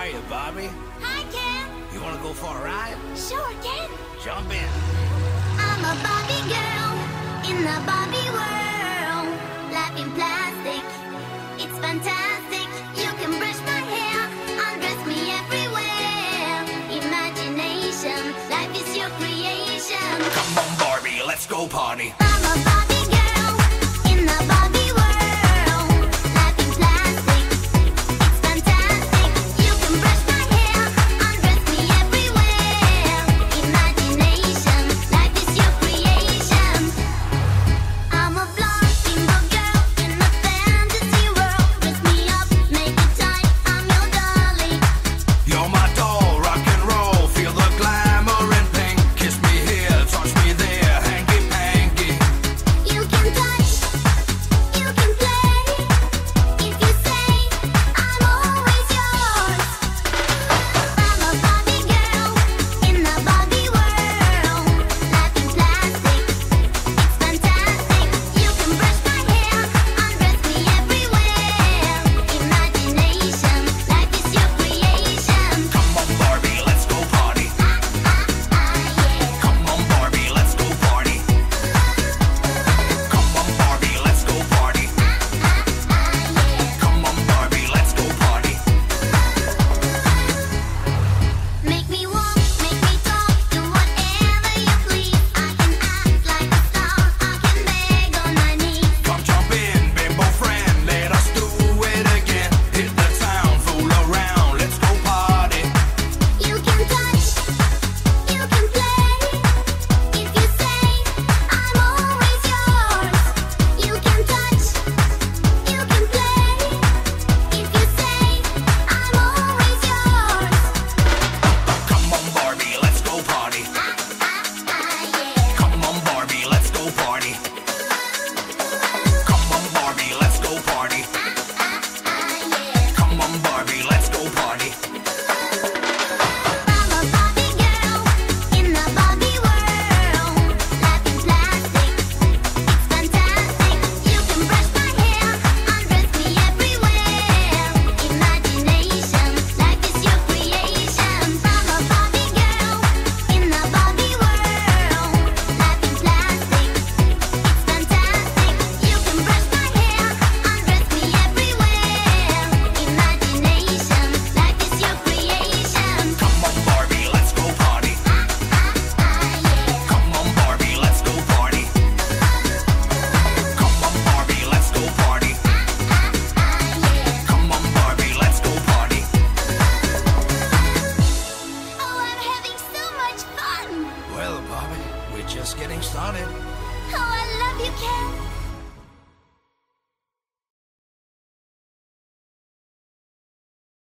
you, Barbie? Hi, Ken. You wanna go for a ride? Sure, Ken. Jump in. I'm a Barbie girl in the Barbie world. Life in plastic, it's fantastic. You can brush my hair, undress me everywhere. Imagination, life is your creation. Come on, Barbie, let's go party. I'm a Barbie girl in the Barbie world. Life in plastic, it's fantastic. You can brush my hair, undress me everywhere. Imagination, life is your creation. I'm a blonde single girl in a fantasy world. Dress me up, make it tight, I'm your darling. You're my doll, rock and roll. Feel the glamour and pink. Kiss me here, touch me there, hanky panky. You can touch, you can play. If you say, I'm always yours. I'm a Barbie girl in the Barbie world. Life in plastic, it's fantastic. You can brush my hair, undress me everywhere. Imagination, life is your creation. Come on, Barbie, let's go party. Yeah. Come on, Barbie, let's go party. Come on, Barbie, let's go party. Come on, Barbie, let's go party. Make me walk, make me talk, do whatever you please. I can act like a star, I can beg on my knees. Come jump in, bimbo friend, let us do it again. Hit the town, fool around, let's go party. You can touch, you can play. If you say, I'm always yours. You can touch, you can play. If you say, I'm always yours. Come on, Barbie, let's go party. Yeah. Come on, Barbie, let's go party. Come on, Barbie, let's go party. Yeah. Come on, Barbie, let's go party. I'm a Barbie girl in the Barbie world. Life in plastic, it's fantastic. You can brush my hair, undress me everywhere. Imagination, life is your creation. I'm a Barbie girl in the Barbie world. Life in plastic, it's fantastic. You can brush my hair, undress me everywhere. Imagination, life is your creation. Come on, Barbie, let's go party. Yeah. Come on, Barbie, let's go party. Come on, Barbie, let's go party. Come on, Barbie, let's go party. Oh, I'm having so much fun. Well, Barbie, we're just getting started. Oh, I love you, Ken.